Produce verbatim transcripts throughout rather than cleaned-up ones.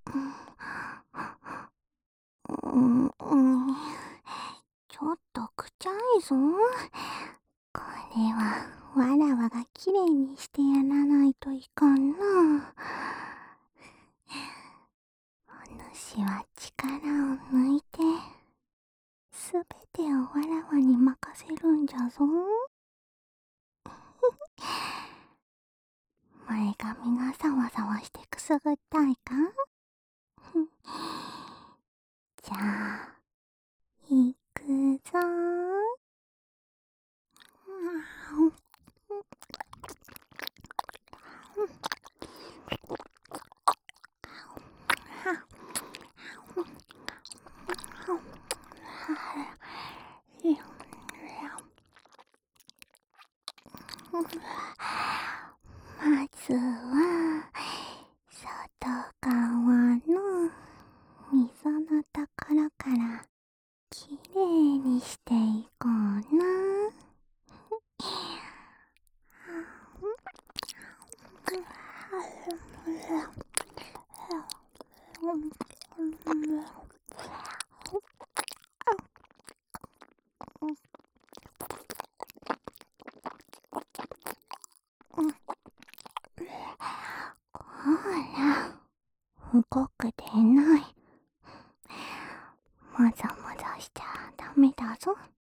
うん、うん、ちょっとくちゃいぞ。これはわらわがきれいにしてやらないといかんな。お主は力を抜いてすべてをわらわに任せるんじゃぞ。前髪がさわさわしてくすぐったいか？じゃあいくぞー。まずは外側の溝のところからきれいにしていこうな。ほら、動くでない。もざもざしちゃダメだぞ。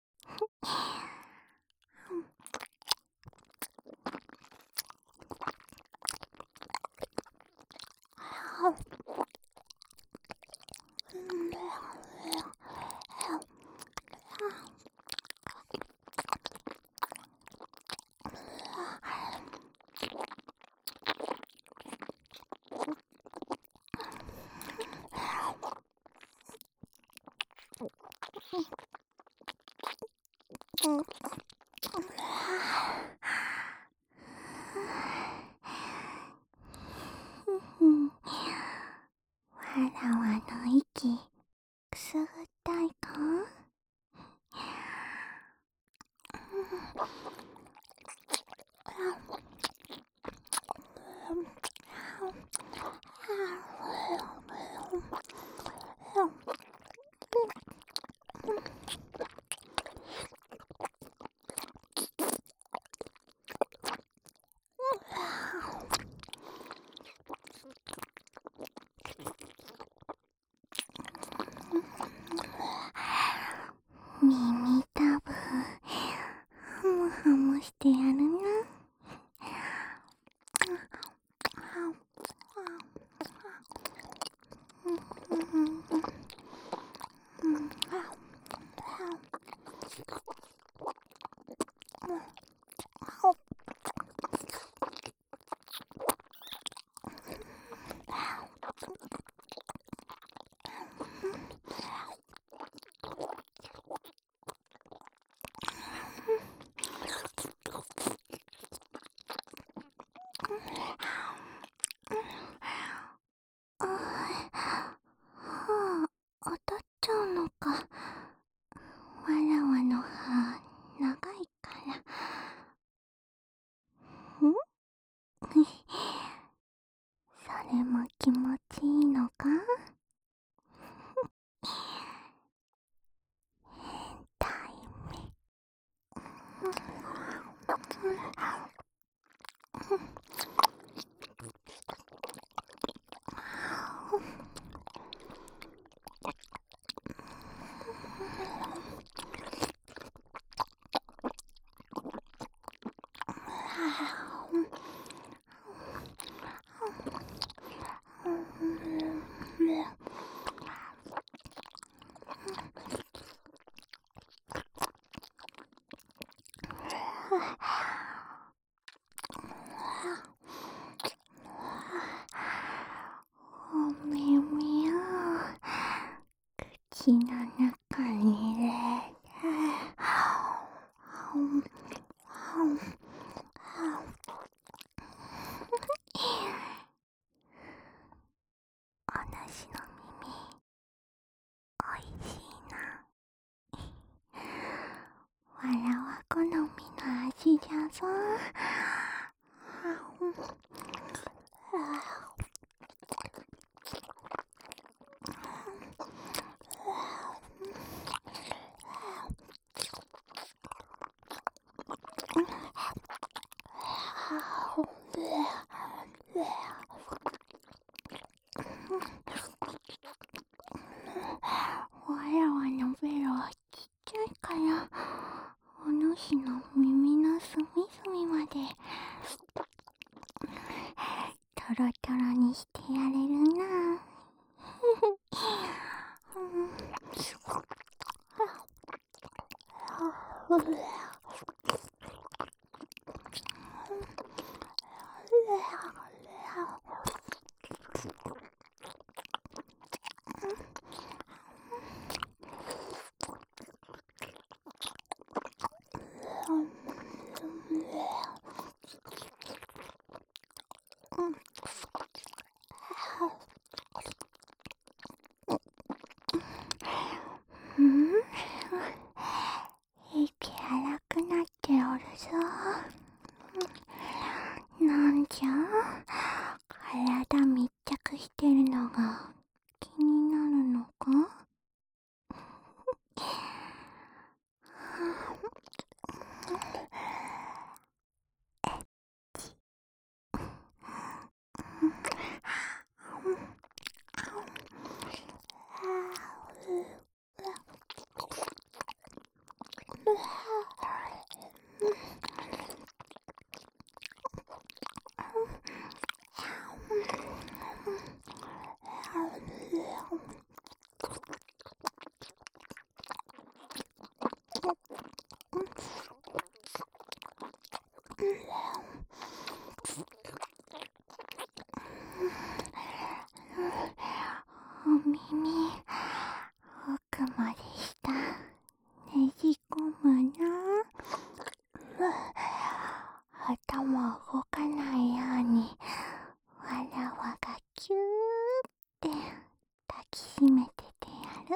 わらわの息くすぐったいか？耳たぶハムハムしてやるな。歯当たっちゃうのか。わらわの歯長いから。んそれも気持ちいいのか？変態め。お耳を口の中に入れて、お主の耳おいしいな。わらわ好みの味じゃぞ。 わらわのベロはちっちゃいから、お主の耳の隅々までトロトロにしてやれるな。うん、息荒くなっておるぞ。なんじゃ、体密着してるのが気になるのか？お耳、奥まで下、ねじ込むな。頭動かないように、わらわがキューって抱きしめててやる。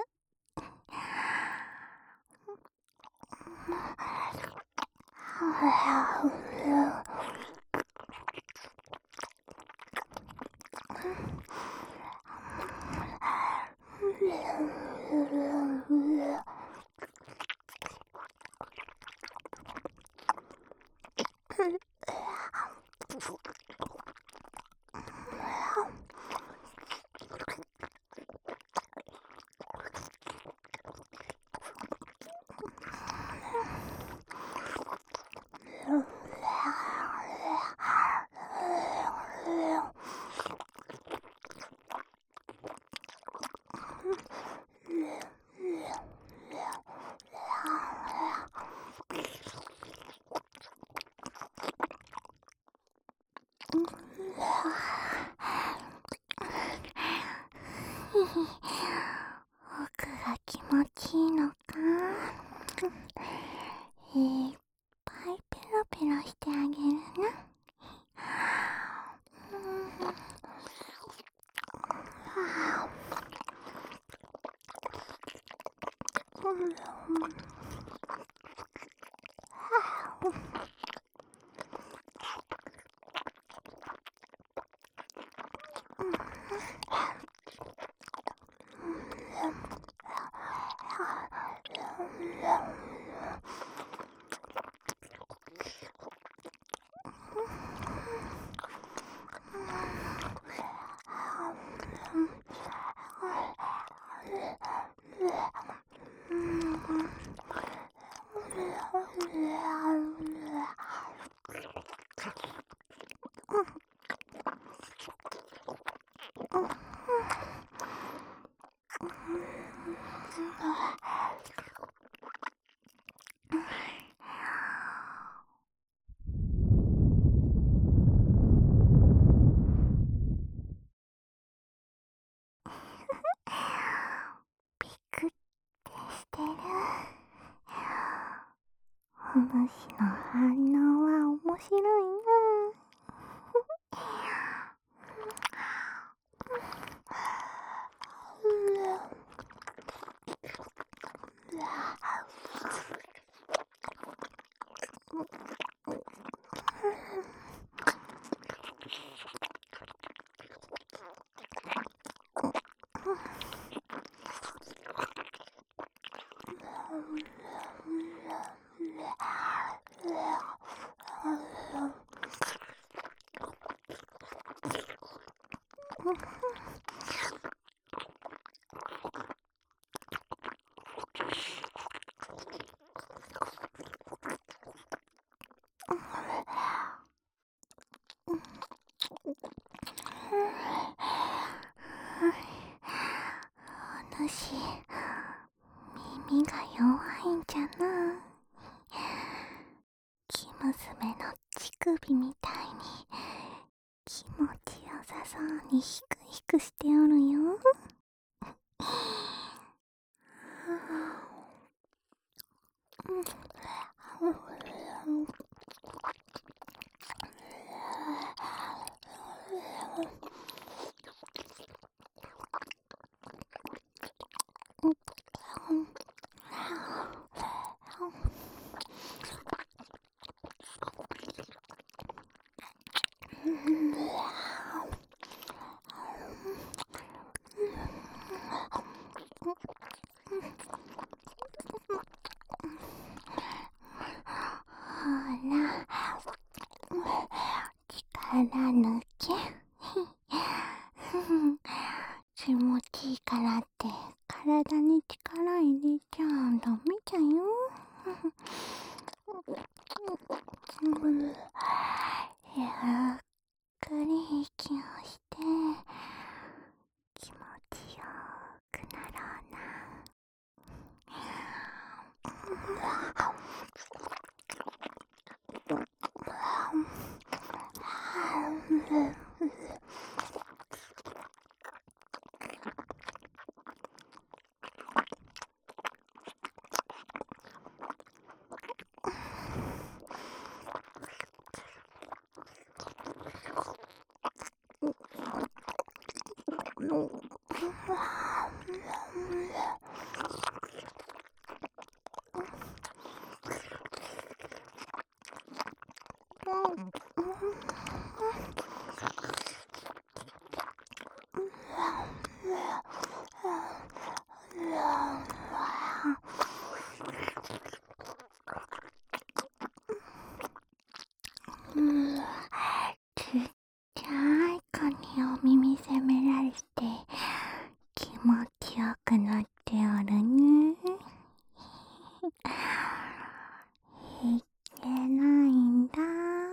奥が気持ちいいのか？いっぱいペロペロしてあげるな。ピクってしてる。お主の反応は面白いな。 お主、耳が弱いんじゃな。生娘の乳首みたいに気持ちよさそうにヒクヒクしておるよ。ほら、力抜け。気持ちいいからって体に力入れちゃダメじゃよ。ゆっくり息をして気持ちよくなろうな。うん、ちっちゃい子にお耳責められて気持ちよくなっておるね。いけないんだ。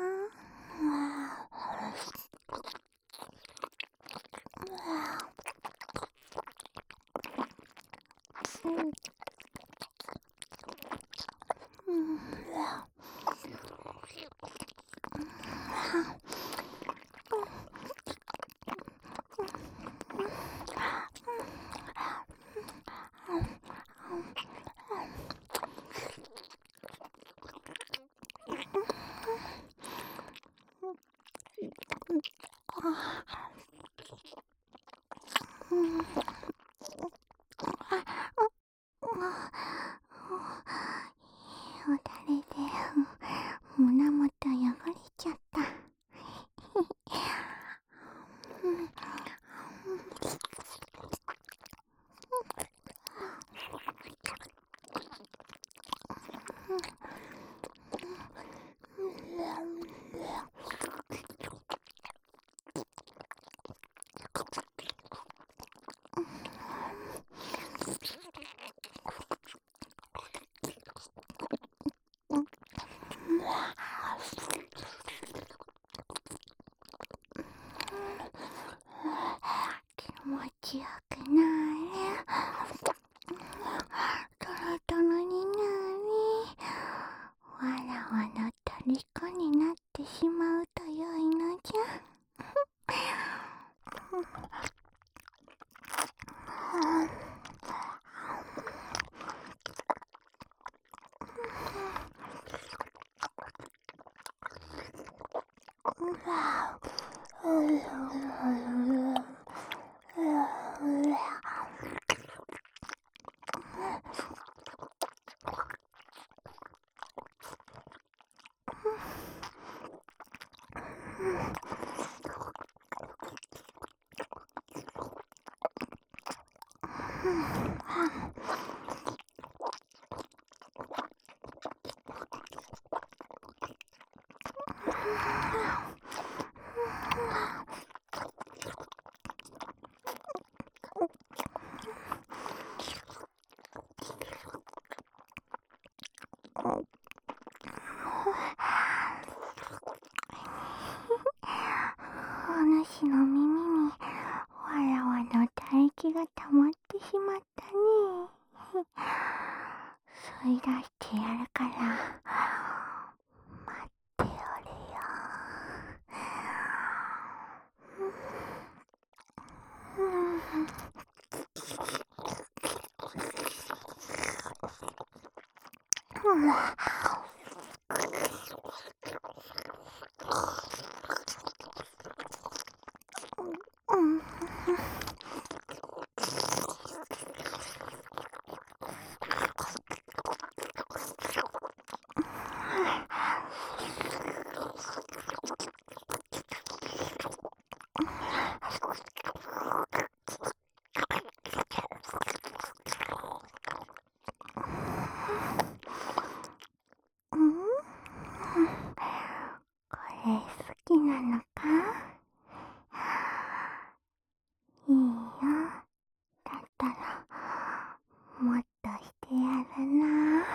よだれで胸元汚れちゃった。気持ちよくなれ。トロトロになり、わらわの虜になってしまうとよいのじゃ。 私の耳にわらわの唾液が溜まってしまったね。吸い出してやるから待っておれよ。うんうんこれ好きなのか？いいよ。だったらもっとしてやるな。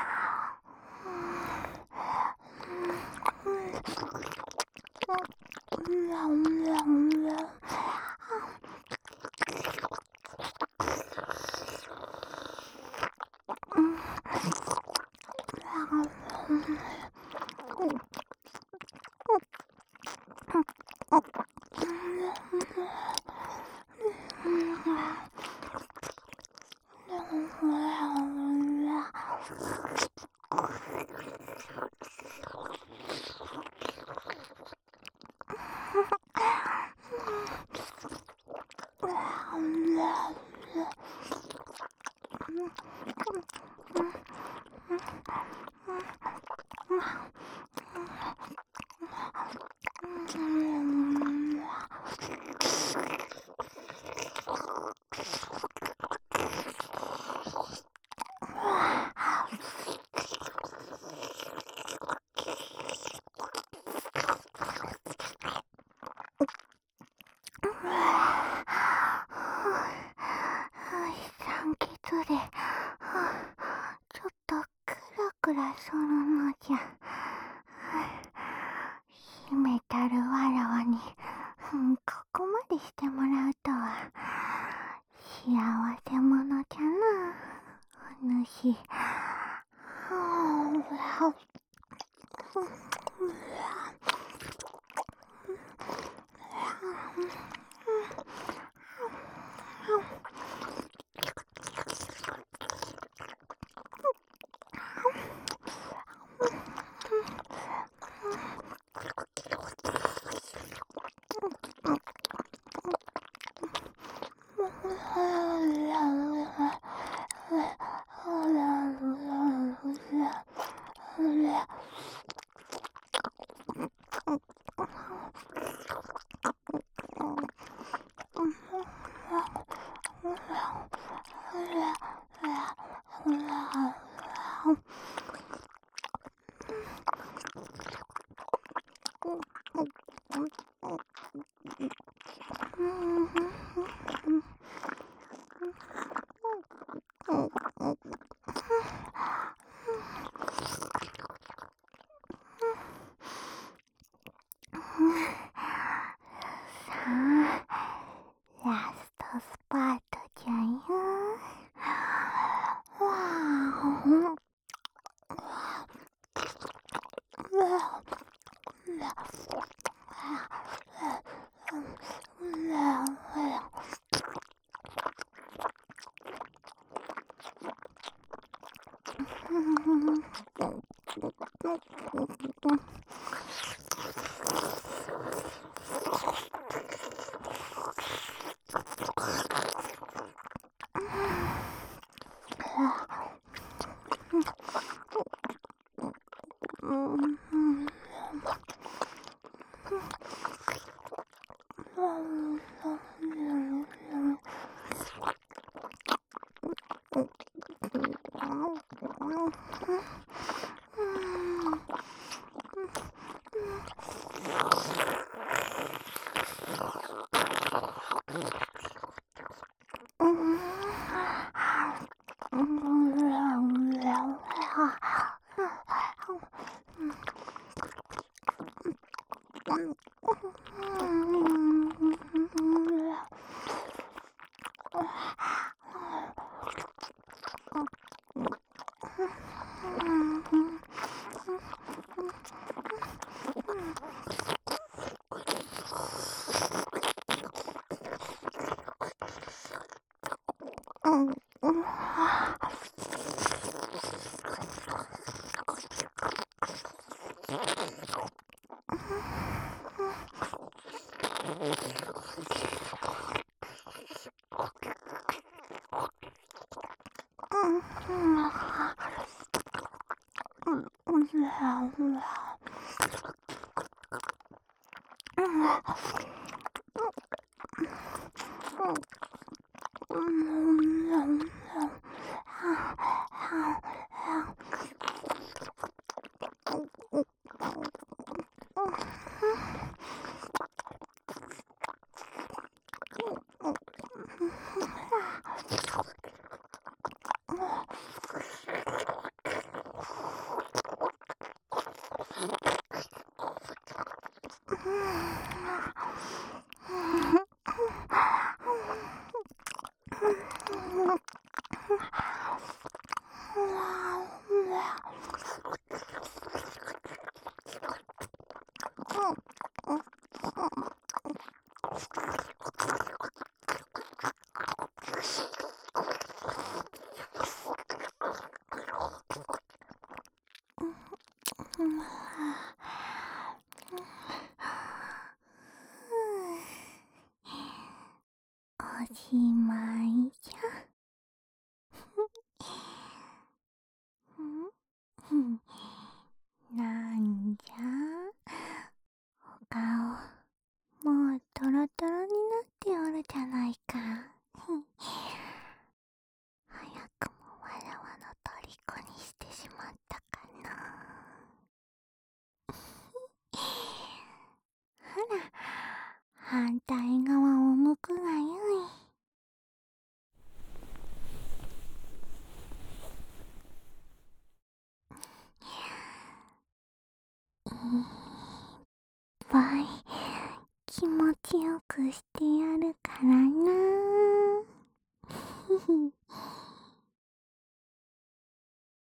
酸欠で、ちょっとクラクラするのじゃ。秘めたるわらわに、ここまでしてもらうとは、幸せ者じゃな、お主。ラストスパートじゃよ。わおしまいじゃ。んなんじゃ、お顔もうトロトロになっておるじゃないか。早くもわらわの虜にしてしまったかな。ほら、反対側を向くがよい。いっぱい気持ちよくしてやるからな。